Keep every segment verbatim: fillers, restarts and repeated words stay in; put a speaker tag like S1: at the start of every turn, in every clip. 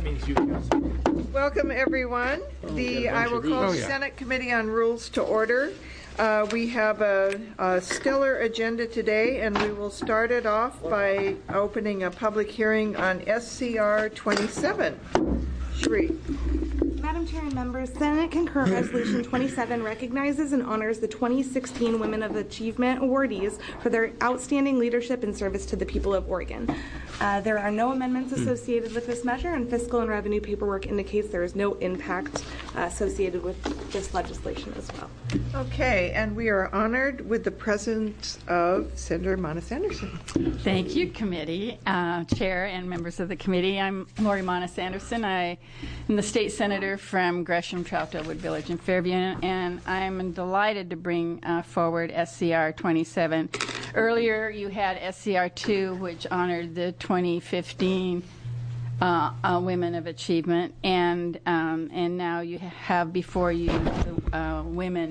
S1: means you can.
S2: Welcome, everyone. The I will call
S1: Oh,
S2: the
S1: yeah.
S2: Senate Committee on Rules to order. Uh, we have a, a stellar agenda today, and we will start it off by opening a public hearing on S C R twenty-seven. Shri.
S3: Madam Chair and members, Senate Concurrent Resolution twenty-seven recognizes and honors the twenty sixteen Women of Achievement awardees for their outstanding leadership and service to the people of Oregon. Uh, there are no amendments associated with this measure, and fiscal and revenue paperwork indicates there is no impact uh, associated with this legislation as well.
S2: Okay, and we are honored with the presence of Senator Monis Anderson.
S4: Thank you, committee, uh, chair, and members of the committee. I'm Lori Monis Anderson. I am the state senator from Gresham, Troutdale Village, and Fairview, and I'm delighted to bring uh, forward S C R twenty-seven. Earlier, you had S C R two, which honored the twenty fifteen uh, uh, Women of Achievement, and um, and now you have before you the uh, women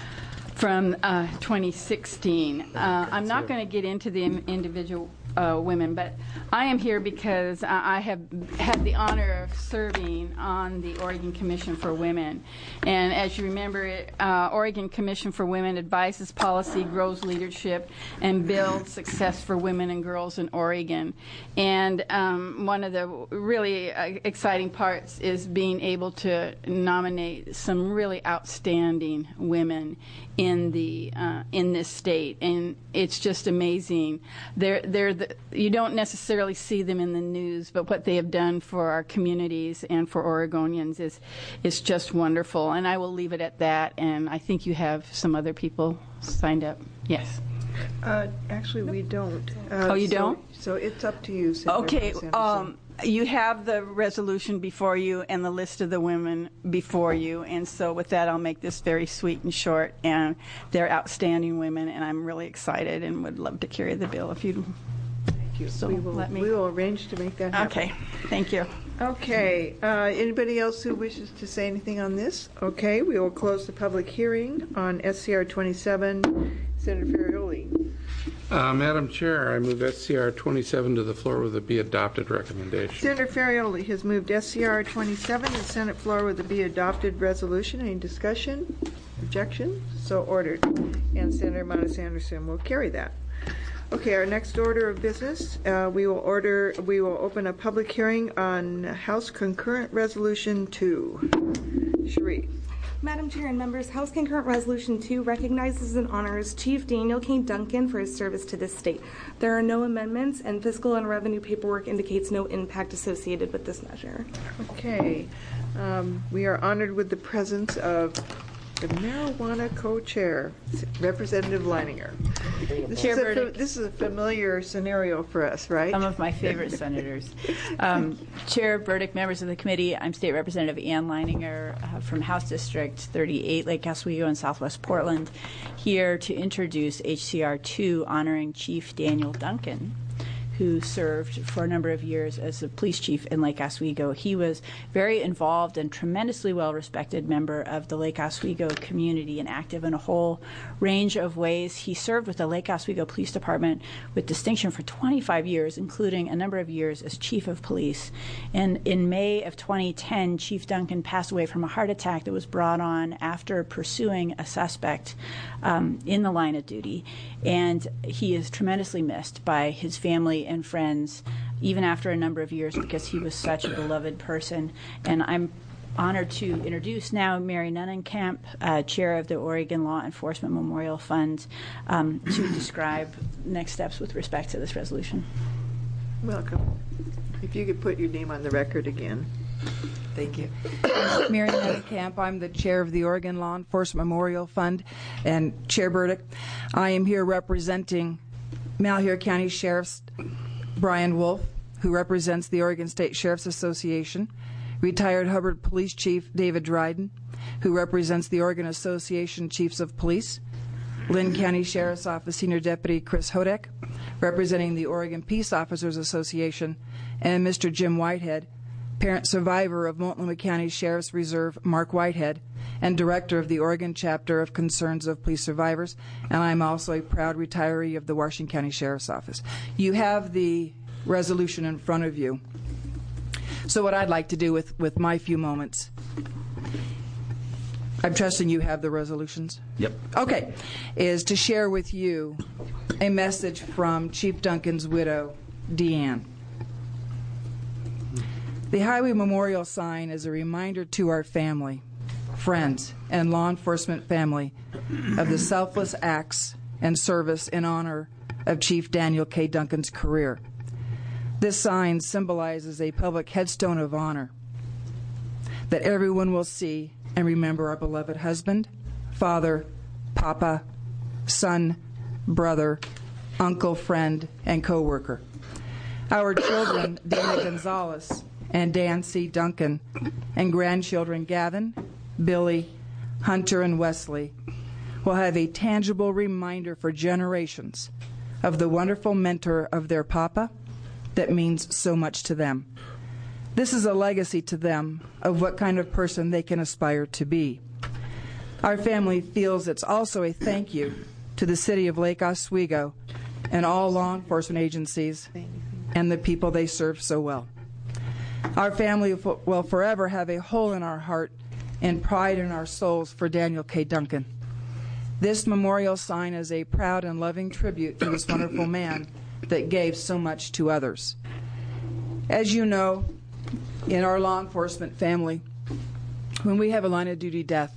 S4: from uh, twenty sixteen. Uh, I'm not going to get into the im- individual uh, women, but I am here because I have had the honor of serving on the Oregon Commission for Women. And as you remember, uh, Oregon Commission for Women advises policy, grows leadership, and builds success for women and girls in Oregon. And um, one of the really uh, exciting parts is being able to nominate some really outstanding women in the uh, in this state, and it's just amazing. They're they're the, you don't necessarily see them in the news, but what they have done for our communities and for Oregonians is is just wonderful. And I will leave it at that. And I think you have some other people signed up. Yes.
S2: Uh, actually, we don't. Uh,
S4: Oh, you
S2: so,
S4: don't?
S2: So it's up to you, Senator
S4: Okay.
S2: Anderson.
S4: Um, you have the resolution before you and the list of the women before you. And so with that, I'll make this very sweet and short. And they're outstanding women, and I'm really excited and would love to carry the bill if you'd
S2: Thank you.
S4: So
S2: we will,
S4: let me-
S2: we will arrange to make that happen.
S4: Okay, thank you.
S2: Okay. Uh, anybody else who wishes to say anything on this? Okay, we will close the public hearing on S C R twenty-seven. Senator Ferrioli.
S1: Uh, Madam Chair, I move S C R twenty-seven to the floor with a be adopted recommendation.
S2: Senator Ferrioli has moved S C R twenty-seven to the Senate floor with a be adopted resolution. Any discussion? Objection? So ordered. And Senator Monis Anderson will carry that. Okay, our next order of business, uh, we will order, we will open a public hearing on House Concurrent Resolution two. Shri.
S3: Madam Chair and members, House Concurrent Resolution two recognizes and honors Chief Daniel K. Duncan for his service to this state. There are no amendments, and fiscal and revenue paperwork indicates no impact associated with this measure.
S2: Okay, um, we are honored with the presence of the marijuana co-chair, Representative Leininger. This
S5: Chair
S2: is, a,
S5: Burdick.
S2: this is a familiar scenario for us, right?
S5: Some of my favorite senators. Um, Chair Burdick, members of the committee, I'm State Representative Ann Leininger uh, from House District thirty-eight, Lake Oswego in Southwest Portland, here to introduce H C R two honoring Chief Daniel Duncan, who served for a number of years as the police chief in Lake Oswego. He was very involved and tremendously well-respected member of the Lake Oswego community and active in a whole range of ways. He served with the Lake Oswego Police Department with distinction for twenty-five years, including a number of years as chief of police. And in May of twenty ten, Chief Duncan passed away from a heart attack that was brought on after pursuing a suspect um, in the line of duty. And he is tremendously missed by his family and friends, even after a number of years, because he was such a beloved person. And I'm honored to introduce now Mary Nunnenkamp, uh, chair of the Oregon Law Enforcement Memorial Fund, um, to describe next steps with respect to this resolution.
S2: Welcome. If you could put your name on the record again.
S6: Thank you. Mary Nunnenkamp, I'm the chair of the Oregon Law Enforcement Memorial Fund, and Chair Burdick, I am here representing Malheur County Sheriff Brian Wolf, who represents the Oregon State Sheriff's Association, retired Hubbard Police Chief David Dryden, who represents the Oregon Association Chiefs of Police, Lynn County Sheriff's Office Senior Deputy Chris Hodek, representing the Oregon Peace Officers Association, and Mister Jim Whitehead, parent survivor of Multnomah County Sheriff's Reserve Mark Whitehead, and director of the Oregon chapter of Concerns of Police Survivors, and I'm also a proud retiree of the Washington County Sheriff's Office. You have the resolution in front of you. So what I'd like to do with, with my few moments, I'm trusting you have the resolutions?
S7: Yep.
S6: Okay, is to share with you a message from Chief Duncan's widow, Deanne. The Highway Memorial sign is a reminder to our family, friends, and law enforcement family of the selfless acts and service in honor of Chief Daniel K. Duncan's career. This sign symbolizes a public headstone of honor that everyone will see and remember our beloved husband, father, papa, son, brother, uncle, friend, and co-worker. Our children, Dana Gonzalez and Dan C. Duncan, and grandchildren Gavin, Billy, Hunter, and Wesley will have a tangible reminder for generations of the wonderful mentor of their papa that means so much to them. This is a legacy to them of what kind of person they can aspire to be. Our family feels it's also a thank you to the city of Lake Oswego and all law enforcement agencies and the people they serve so well. Our family will forever have a hole in our heart and pride in our souls for Daniel K. Duncan. This memorial sign is a proud and loving tribute to this wonderful man that gave so much to others. As you know, in our law enforcement family, when we have a line of duty death,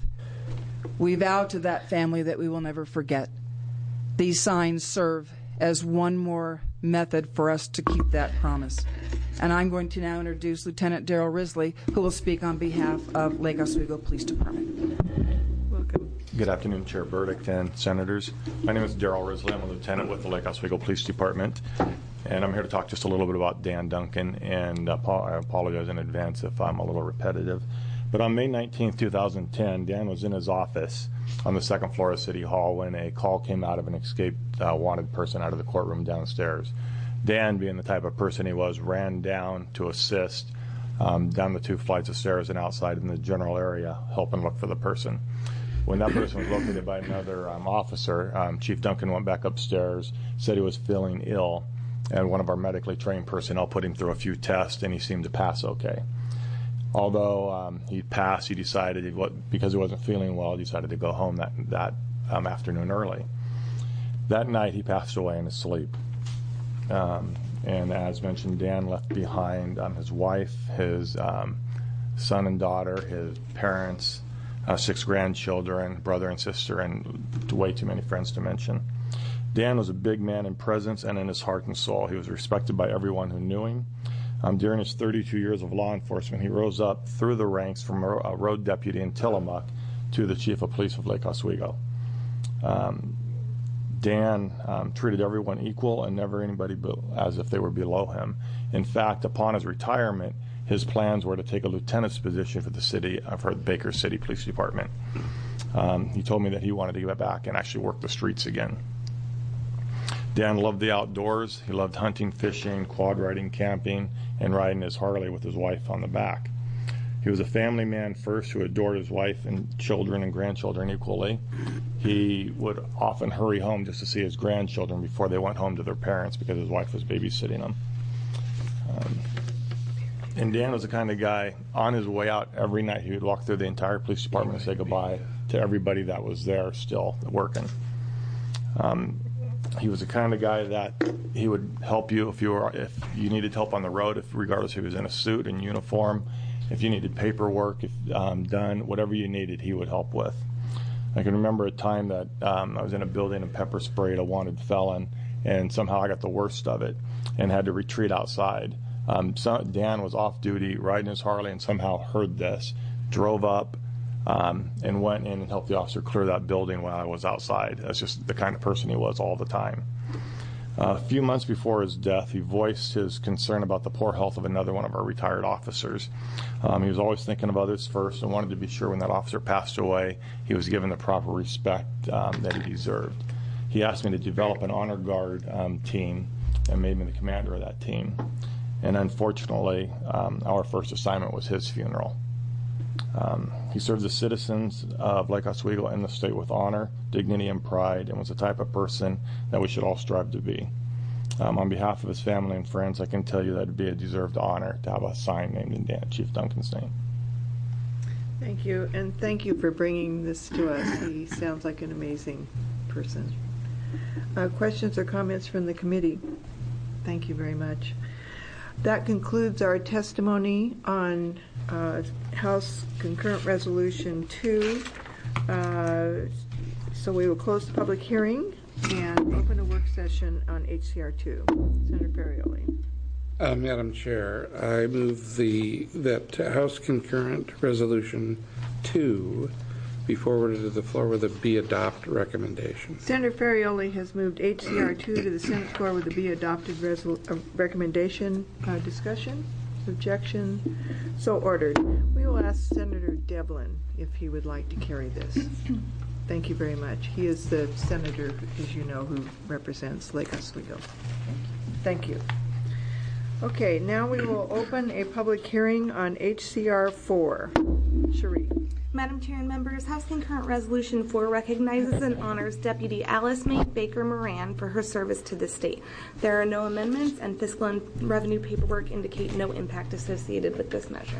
S6: we vow to that family that we will never forget. These signs serve as one more method for us to keep that promise. And I'm going to now introduce Lieutenant Daryl Risley, who will speak on behalf of Lake Oswego Police Department.
S2: Welcome.
S8: Good afternoon, Chair Burdick and Senators. My name is Daryl Risley. I'm a lieutenant with the Lake Oswego Police Department, and I'm here to talk just a little bit about Dan Duncan, and uh, I apologize in advance if I'm a little repetitive. But on May nineteenth, two thousand ten, Dan was in his office on the second floor of City Hall when a call came out of an escaped uh, wanted person out of the courtroom downstairs. Dan, being the type of person he was, ran down to assist um, down the two flights of stairs and outside in the general area, helping look for the person. When that person was located by another um, officer, um, Chief Duncan went back upstairs, said he was feeling ill, and one of our medically trained personnel put him through a few tests, and he seemed to pass okay. Although um, he passed, he decided, he, because he wasn't feeling well, he decided to go home that, that um, afternoon early. That night, he passed away in his sleep. Um, and as mentioned, Dan left behind um, his wife, his um, son and daughter, his parents, uh, six grandchildren, brother and sister, and way too many friends to mention. Dan was a big man in presence and in his heart and soul. He was respected by everyone who knew him. Um, during his thirty-two years of law enforcement, he rose up through the ranks from a, a road deputy in Tillamook to the chief of police of Lake Oswego. Um, Dan um, treated everyone equal and never anybody be- as if they were below him. In fact, upon his retirement, his plans were to take a lieutenant's position for the city, uh, for the Baker City Police Department. Um, he told me that he wanted to get back and actually work the streets again. Dan loved the outdoors. He loved hunting, fishing, quad riding, camping, and riding his Harley with his wife on the back. He was a family man first who adored his wife and children and grandchildren equally. He would often hurry home just to see his grandchildren before they went home to their parents because his wife was babysitting them. Um, and Dan was the kind of guy, on his way out every night, he would walk through the entire police department and say goodbye to everybody that was there still working. Um, He was the kind of guy that he would help you if you were if you needed help on the road, if regardless if he was in a suit and uniform, if you needed paperwork if um, done, whatever you needed, he would help with. I can remember a time that um, I was in a building and pepper sprayed a wanted felon, and somehow I got the worst of it and had to retreat outside. Um, so Dan was off duty, riding his Harley, and somehow heard this, drove up, Um, and went in and helped the officer clear that building while I was outside. That's just the kind of person he was all the time. Uh, a few months before his death, he voiced his concern about the poor health of another one of our retired officers. Um, he was always thinking of others first and wanted to be sure when that officer passed away, he was given the proper respect um, that he deserved. He asked me to develop an honor guard um, team and made me the commander of that team. And unfortunately, um, our first assignment was his funeral. Um, he served the citizens of Lake Oswego and the state with honor, dignity, and pride, and was the type of person that we should all strive to be. Um, on behalf of his family and friends, I can tell you that it'd be a deserved honor to have a sign named in Dan- Chief Duncan's name.
S2: Thank you, and thank you for bringing this to us. He sounds like an amazing person. Uh, questions or comments from the committee? Thank you very much. That concludes our testimony on uh, House Concurrent Resolution two. Uh, so we will close the public hearing and open a work session on H C R two. Senator Ferrioli.
S1: Uh, Madam Chair, I move the that House Concurrent Resolution two be forwarded to the floor with a be adopt recommendation.
S2: Senator Ferrioli has moved H C R two to the Senate floor with a be adopted resol- uh, recommendation. Uh, discussion? Objection? So ordered. We will ask Senator Devlin if he would like to carry this. Thank you very much. He is the senator, as you know, who represents Lake Oswego. Thank you. Okay, now we will open a public hearing on H C R four. Cherie.
S3: Madam Chair and members, House Concurrent Resolution four recognizes and honors Deputy Alice Mae Baker Moran for her service to the state. There are no amendments, and fiscal and revenue paperwork indicate no impact associated with this measure.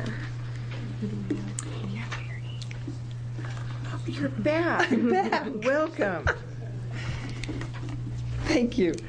S2: Oh, you're back. back. Welcome.
S6: Thank you.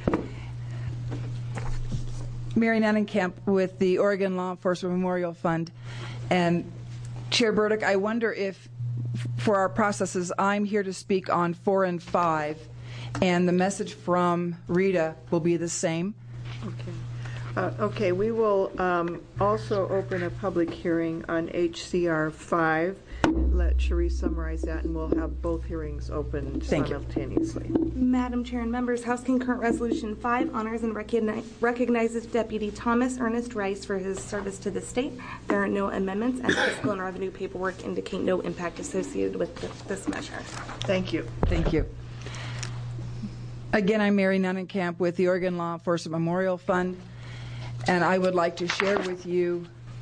S6: Mary Nannenkamp with the Oregon Law Enforcement Memorial Fund. And Chair Burdick, I wonder if, for our processes, I'm here to speak on four and five, and the message from Rita will be the same.
S2: Okay. Uh, okay, we will um, also open a public hearing on H C R five. Let Cherie summarize that, and we'll have both hearings open
S6: Thank you.
S2: simultaneously.
S3: Madam Chair and members, House Concurrent Resolution five honors and recogni- recognizes Deputy Thomas Ernest Rice for his service to the state. There are no amendments, and fiscal and revenue paperwork indicate no impact associated with th- this measure.
S2: Thank you.
S6: Thank you. Again, I'm Mary Nannenkamp with the Oregon Law Enforcement Memorial Fund, and I would like to share with you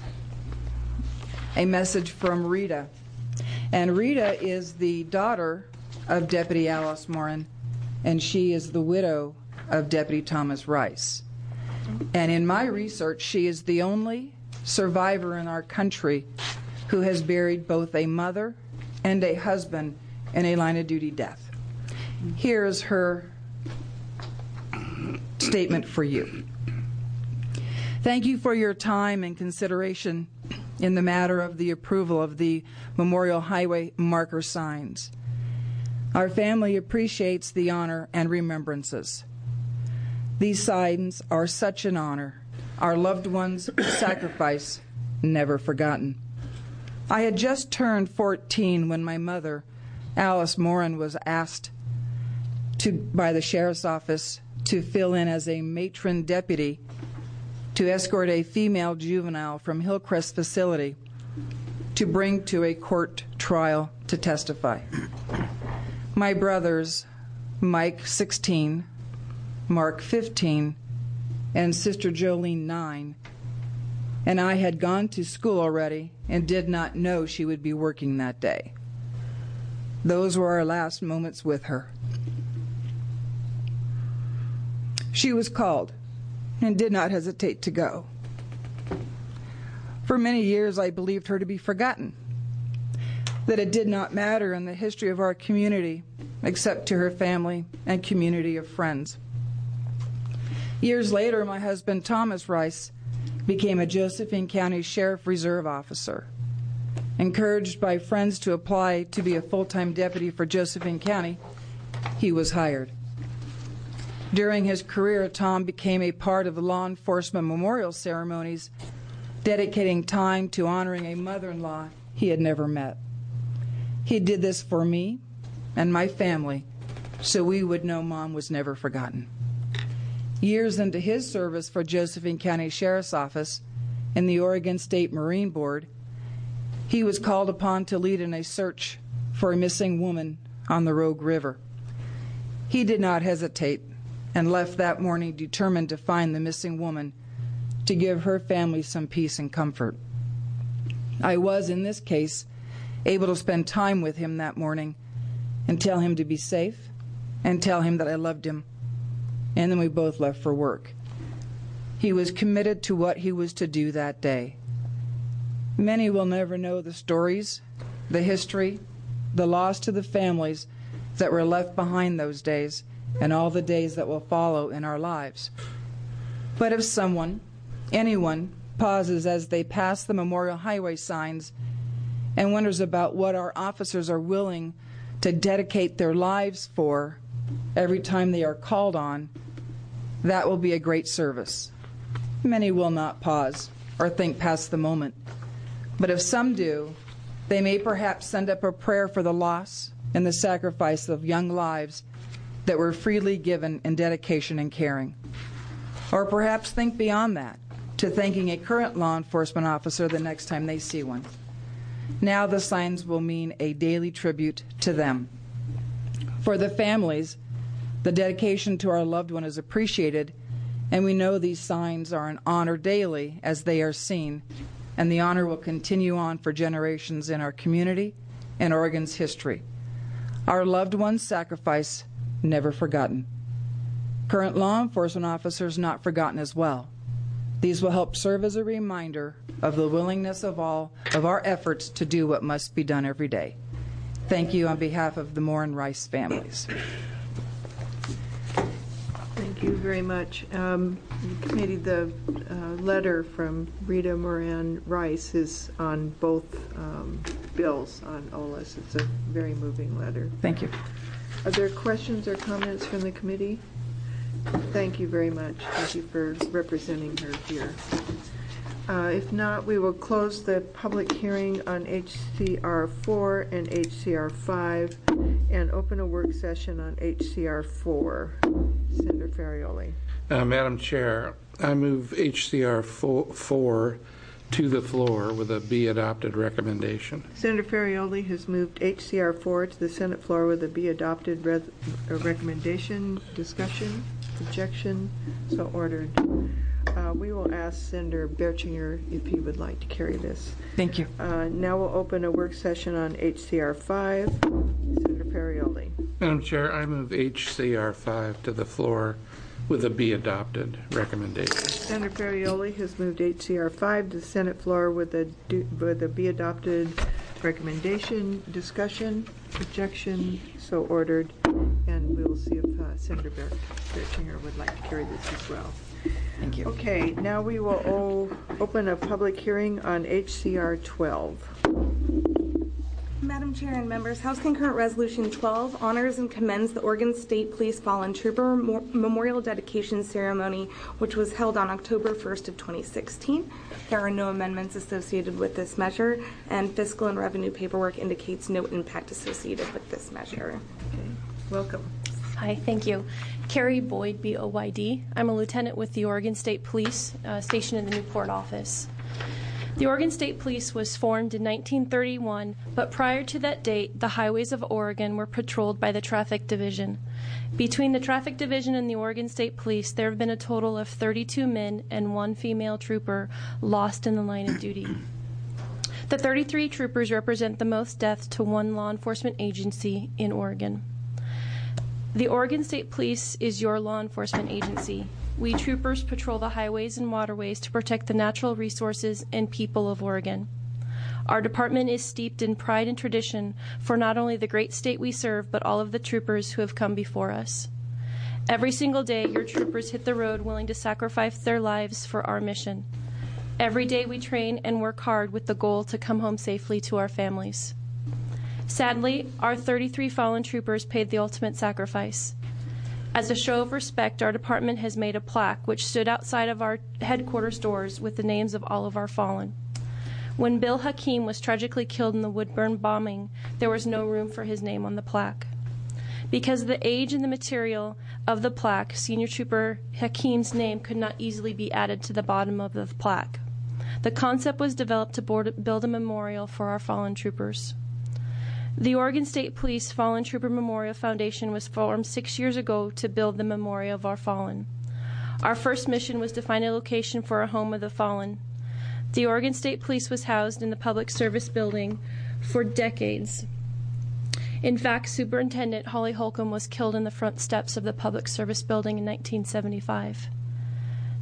S6: a message from Rita. And Rita is the daughter of Deputy Alice Moran, and she is the widow of Deputy Thomas Rice. And in my research, she is the only survivor in our country who has buried both a mother and a husband in a line-of-duty death. Here is her statement for you. Thank you for your time and consideration in the matter of the approval of the Memorial Highway marker signs. Our family appreciates the honor and remembrances. These signs are such an honor. Our loved ones' sacrifice never forgotten. I had just turned fourteen when my mother, Alice Moran, was asked to by the sheriff's office to fill in as a matron deputy to escort a female juvenile from Hillcrest facility to bring to a court trial to testify. My brothers, Mike, sixteen, Mark, fifteen, and Sister Jolene, nine, and I had gone to school already and did not know she would be working that day. Those were our last moments with her. She was called and did not hesitate to go. For many years, I believed her to be forgotten, that it did not matter in the history of our community except to her family and community of friends. Years later, my husband, Thomas Rice, became a Josephine County Sheriff Reserve officer. Encouraged by friends to apply to be a full-time deputy for Josephine County, he was hired. During his career, Tom became a part of the law enforcement memorial ceremonies, dedicating time to honoring a mother-in-law he had never met. He did this for me and my family, so we would know Mom was never forgotten. Years into his service for Josephine County Sheriff's Office and the Oregon State Marine Board, he was called upon to lead in a search for a missing woman on the Rogue River. He did not hesitate and left that morning determined to find the missing woman to give her family some peace and comfort. I was, in this case, able to spend time with him that morning and tell him to be safe and tell him that I loved him. And then we both left for work. He was committed to what he was to do that day. Many will never know the stories, the history, the loss to the families that were left behind those days and all the days that will follow in our lives. But if someone, anyone, pauses as they pass the Memorial Highway signs and wonders about what our officers are willing to dedicate their lives for every time they are called on, that will be a great service. Many will not pause or think past the moment. But if some do, they may perhaps send up a prayer for the loss and the sacrifice of young lives that were freely given in dedication and caring. Or perhaps think beyond that, to thanking a current law enforcement officer the next time they see one. Now the signs will mean a daily tribute to them. For the families, the dedication to our loved one is appreciated, and we know these signs are an honor daily as they are seen, and the honor will continue on for generations in our community and Oregon's history. Our loved ones' sacrifice never forgotten. Current law enforcement officers not forgotten as well. These will help serve as a reminder of the willingness of all of our efforts to do what must be done every day. Thank you on behalf of the Moore and Rice families.
S2: Thank you very much. Um, the committee, the uh, letter from Rita Moran Rice is on both um, bills on O L A S. It's a very moving letter.
S6: Thank you.
S2: Are there questions or comments from the committee? Thank you very much. Thank you for representing her here. Uh, if not, we will close the public hearing on H C R four and H C R five and open a work session on H C R four. Senator Ferrioli.
S1: Uh, Madam Chair, I move H C R four to the floor with a be adopted recommendation.
S2: Senator Ferrioli has moved H C R four to the Senate floor with a be adopted re uh, recommendation. Discussion? Objection? So ordered. Uh, we will ask Senator Bertschinger if he would like to carry this.
S6: Thank you.
S2: Uh, now we'll open a work session on H C R five. Senator Ferrioli.
S1: Madam Chair, I move H C R five to the floor with a be adopted recommendation.
S2: Senator Ferrioli has moved H C R five to the Senate floor with a do, with a be adopted recommendation. Discussion? Objection? So ordered. And we will see if uh, Senator Bertschinger would like to carry this as well.
S6: Thank you.
S2: Okay, now we will o open a public hearing on H C R twelve.
S3: Madam Chair and members, House Concurrent Resolution twelve honors and commends the Oregon State Police Fallen Trooper Memorial Dedication Ceremony, which was held on October first of twenty sixteen. There are no amendments associated with this measure, and fiscal and revenue paperwork indicates no impact associated with this measure.
S2: Okay, welcome.
S7: Hi, thank you. Carrie Boyd, B O Y D. I'm a lieutenant with the Oregon State Police, uh, stationed in the Newport office. The Oregon State Police was formed in nineteen thirty-one, but prior to that date, the highways of Oregon were patrolled by the Traffic Division. Between the Traffic Division and the Oregon State Police, there have been a total of thirty-two men and one female trooper lost in the line of duty. The thirty-three troopers represent the most deaths to one law enforcement agency in Oregon. The Oregon State Police is your law enforcement agency. We troopers patrol the highways and waterways to protect the natural resources and people of Oregon. Our department is steeped in pride and tradition for not only the great state we serve, but all of the troopers who have come before us. Every single day, your troopers hit the road willing to sacrifice their lives for our mission. Every day we train and work hard with the goal to come home safely to our families. Sadly, our thirty-three fallen troopers paid the ultimate sacrifice. As a show of respect, our department has made a plaque which stood outside of our headquarters doors with the names of all of our fallen. When Bill Hakeem was tragically killed in the Woodburn bombing, there was no room for his name on the plaque. Because of the age and the material of the plaque, Senior Trooper Hakeem's name could not easily be added to the bottom of the plaque. The concept was developed to board, build a memorial for our fallen troopers. The Oregon State Police Fallen Trooper Memorial Foundation was formed six years ago to build the memorial of our fallen. Our first mission was to find a location for a home of the fallen. The Oregon State Police was housed in the Public Service Building for decades. In fact, Superintendent Holly Holcomb was killed in the front steps of the Public Service Building in nineteen seventy-five.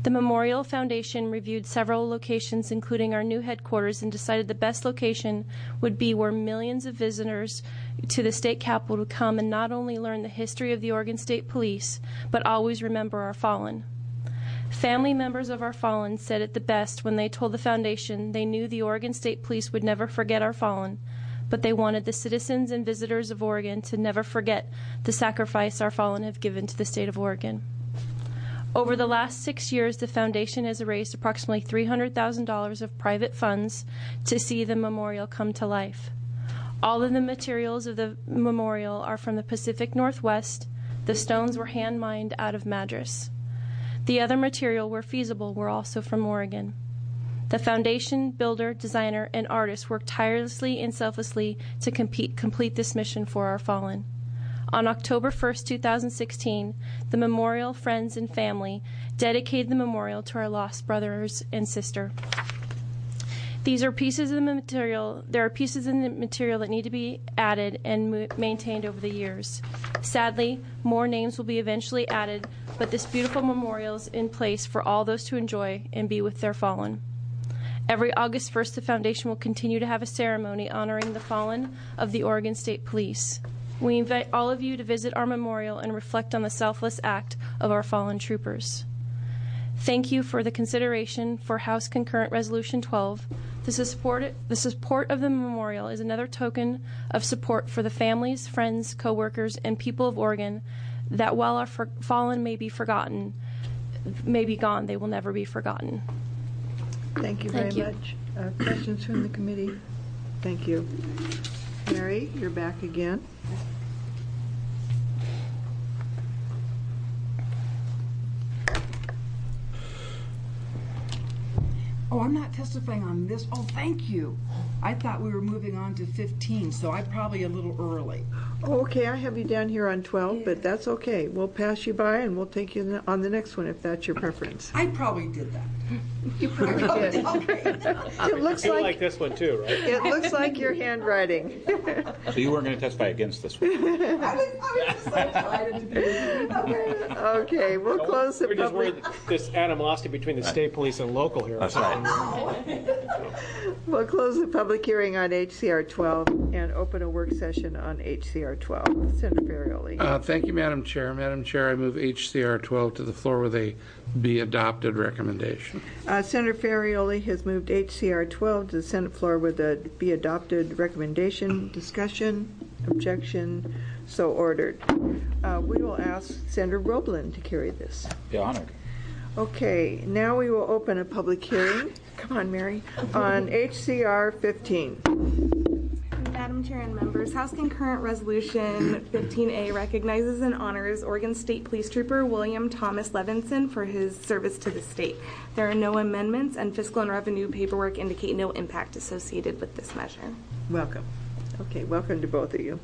S7: The Memorial Foundation reviewed several locations, including our new headquarters, and decided the best location would be where millions of visitors to the state capitol would come and not only learn the history of the Oregon State Police, but always remember our fallen. Family members of our fallen said it the best when they told the foundation they knew the Oregon State Police would never forget our fallen, but they wanted the citizens and visitors of Oregon to never forget the sacrifice our fallen have given to the state of Oregon. Over the last six years, the foundation has raised approximately three hundred thousand dollars of private funds to see the memorial come to life. All of the materials of the memorial are from the Pacific Northwest. The stones were hand-mined out of Madras. The other material, where feasible, were also from Oregon. The foundation, builder, designer, and artist worked tirelessly and selflessly to compete, complete this mission for our fallen. On October first, two thousand sixteen, the memorial friends and family dedicated the memorial to our lost brothers and sister. These are pieces of the material. There are pieces in the material that need to be added and mo- maintained over the years. Sadly, more names will be eventually added, but this beautiful memorial is in place for all those to enjoy and be with their fallen. Every August first, the foundation will continue to have a ceremony honoring the fallen of the Oregon State Police. We invite all of you to visit our memorial and reflect on the selfless act of our fallen troopers. Thank you for the consideration for House Concurrent Resolution twelve. The support, the support of the memorial is another token of support for the families, friends, co-workers, and people of Oregon that while our for- fallen may be forgotten, may be gone, they will never be forgotten.
S2: Thank you very
S7: Thank you.
S2: much. Uh, questions from the committee? Thank you. Mary, you're back again.
S6: Oh, I'm not testifying on this. Oh, thank you. I thought we were moving on to fifteen, so I'm probably a little early.
S2: Oh, okay, I have you down here on twelve, but that's okay. We'll pass you by and we'll take you on the next one if that's your preference.
S6: I probably did that.
S2: You probably did.
S6: Okay.
S2: It looks
S9: You
S2: like,
S9: like this one too, right?
S2: it looks like your handwriting.
S10: So you weren't going to testify against this one?
S6: I was, I was just so excited to be with you.
S2: Okay, we'll close the
S9: We're just
S2: public,
S9: worried this animosity between the state police and local here.
S10: That's right.
S2: we'll close the public hearing on H C R twelve and open a work session on H C R twelve. Senator Ferrioli.
S1: Uh, Thank you, Madam Chair. Madam Chair, I move H C R twelve to the floor with a be adopted recommendation.
S2: Uh, Senator Ferrioli has moved H C R twelve to the Senate floor with a be adopted recommendation. Discussion, objection, so ordered. Uh, we will ask Senator Roeblen to carry this.
S10: Be honored.
S2: Okay, now we will open a public hearing. Come on, Mary. On H C R fifteen.
S3: Madam Chair and members, House Concurrent Resolution fifteen A recognizes and honors Oregon State Police Trooper William Thomas Levinson for his service to the state. There are no amendments, and fiscal and revenue paperwork indicate no impact associated with this measure.
S2: Welcome. Okay, welcome to both of you.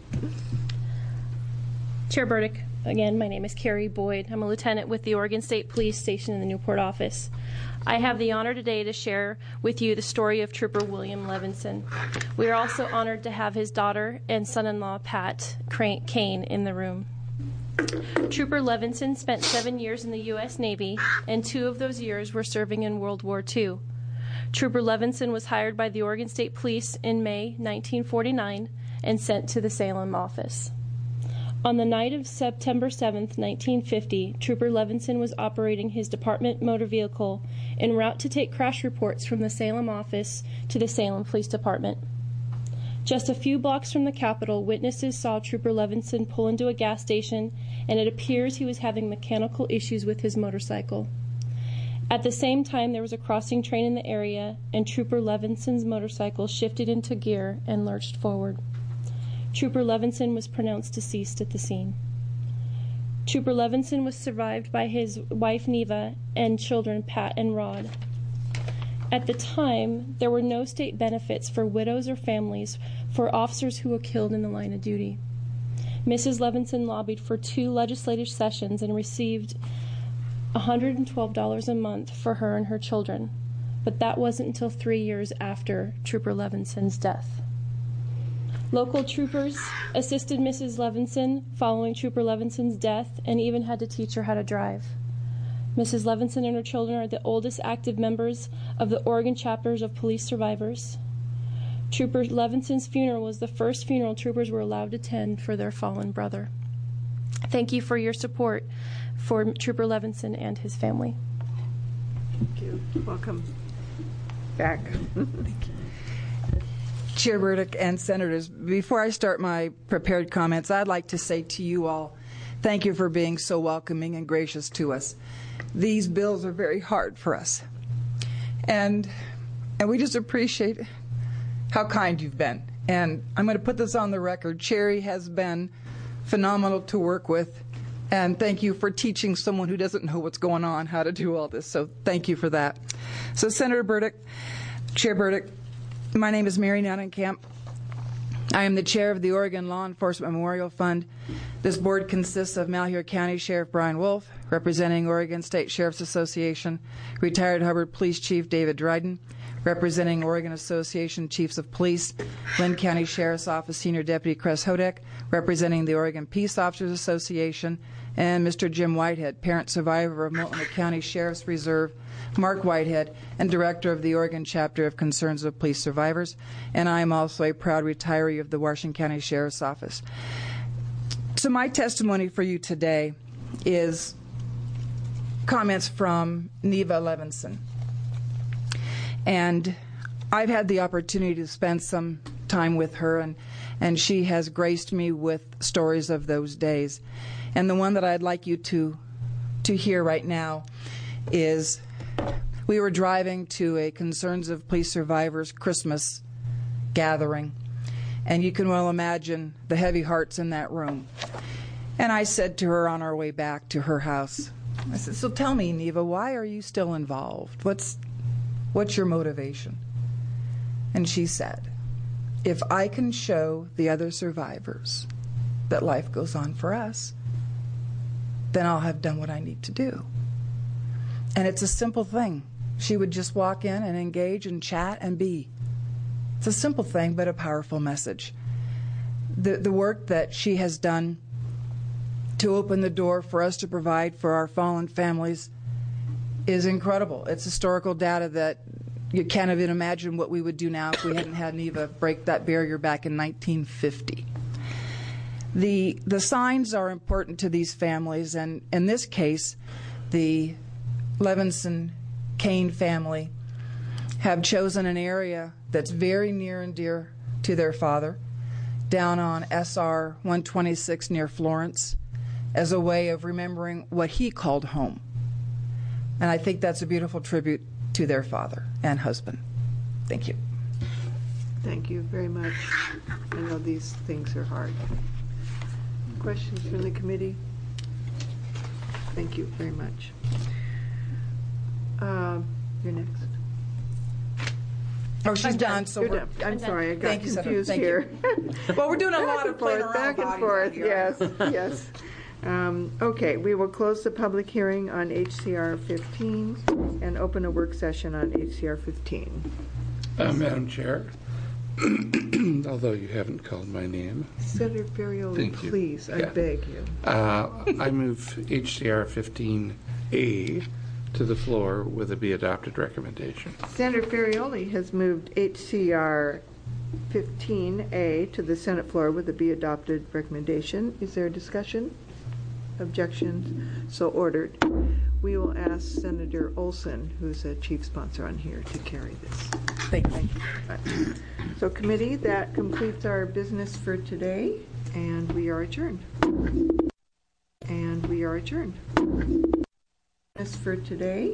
S7: Chair Burdick, again, my name is Carrie Boyd. I'm a lieutenant with the Oregon State Police stationed in the Newport office. I have the honor today to share with you the story of Trooper William Levinson. We are also honored to have his daughter and son-in-law, Pat Kane, in the room. Trooper Levinson spent seven years in the U S Navy, and two of those years were serving in World War Two. Trooper Levinson was hired by the Oregon State Police in May nineteen forty-nine and sent to the Salem office. On the night of September seventh, nineteen fifty, Trooper Levinson was operating his department motor vehicle en route to take crash reports from the Salem office to the Salem Police Department. Just a few blocks from the Capitol, witnesses saw Trooper Levinson pull into a gas station, and it appears he was having mechanical issues with his motorcycle. At the same time, there was a crossing train in the area, and Trooper Levinson's motorcycle shifted into gear and lurched forward. Trooper Levinson was pronounced deceased at the scene. Trooper Levinson was survived by his wife Neva and children Pat and Rod. At the time, there were no state benefits for widows or families for officers who were killed in the line of duty. Missus Levinson lobbied for two legislative sessions and received one hundred twelve dollars a month for her and her children, but that wasn't until three years after Trooper Levinson's death. Local troopers assisted Missus Levinson following Trooper Levinson's death and even had to teach her how to drive. Missus Levinson and her children are the oldest active members of the Oregon chapters of police survivors. Trooper Levinson's funeral was the first funeral troopers were allowed to attend for their fallen brother. Thank you for your support for Trooper Levinson and his family.
S2: Thank you. Welcome back.
S6: Chair Burdick and Senators, before I start my prepared comments, I'd like to say to you all, thank you for being so welcoming and gracious to us. These bills are very hard for us. And, and we just appreciate how kind you've been. And I'm going to put this on the record. Cherry has been phenomenal to work with. And thank you for teaching someone who doesn't know what's going on how to do all this. So thank you for that. So Senator Burdick, Chair Burdick, my name is Mary Nunnekamp. I am the chair of the Oregon Law Enforcement Memorial Fund. This board consists of Malheur County Sheriff Brian Wolf, representing Oregon State Sheriff's Association, retired Hubbard Police Chief David Dryden, representing Oregon Association Chiefs of Police, Lynn County Sheriff's Office Senior Deputy Chris Hodek, representing the Oregon Peace Officers Association, and Mister Jim Whitehead, parent survivor of Multnomah County Sheriff's Reserve, Mark Whitehead, and director of the Oregon chapter of Concerns of Police Survivors. And I am also a proud retiree of the Washington County Sheriff's Office. So my testimony for you today is comments from Neva Levinson. And I've had the opportunity to spend some time with her, and, and she has graced me with stories of those days. And the one that I'd like you to, to hear right now is we were driving to a Concerns of Police Survivors Christmas gathering, and you can well imagine the heavy hearts in that room. And I said to her on our way back to her house, I said, so tell me, Neva, why are you still involved? What's What's your motivation? And she said, if I can show the other survivors that life goes on for us, then I'll have done what I need to do. And it's a simple thing. She would just walk in and engage and chat and be. It's a simple thing, but a powerful message. The, the work that she has done to open the door for us to provide for our fallen families is incredible. It's historical data that you can't even imagine what we would do now if we hadn't had Neva break that barrier back in nineteen fifty. The, the signs are important to these families, and in this case, the Levinson Kane family have chosen an area that's very near and dear to their father, down on S R one twenty-six near Florence, as a way of remembering what he called home. And I think that's a beautiful tribute to their father and husband. Thank you.
S2: Thank you very much. I know these things are hard. Questions from the committee? Thank you very much. Uh, you're next.
S6: Oh, she's done. So
S2: You're
S6: we're,
S2: done. I'm sorry, I got
S6: Thank you, Senator.
S2: confused
S6: Thank
S2: here.
S6: well, we're doing a
S2: Back
S6: lot
S2: and
S6: of playing
S2: forth,
S6: around
S2: back and
S6: bodies
S2: forth.
S6: out here.
S2: Yes, yes. Um, okay, we will close the public hearing on H C R fifteen and open a work session on H C R fifteen.
S1: Uh, Madam Chair, although you haven't called my name,
S2: Senator Ferrioli,
S1: Thank you.
S2: please, I
S1: Yeah.
S2: beg you.
S1: uh, I move H C R fifteen A to the floor with a be adopted recommendation.
S2: Senator Ferrioli has moved H C R fifteen A to the Senate floor with a be adopted recommendation. Is there a discussion? Objections? So ordered. We will ask Senator Olson, who's a chief sponsor on here, to carry this.
S6: Thank you.
S2: Thank you very much. So committee, that completes our business for today, and we are adjourned. And we are adjourned. Business for today.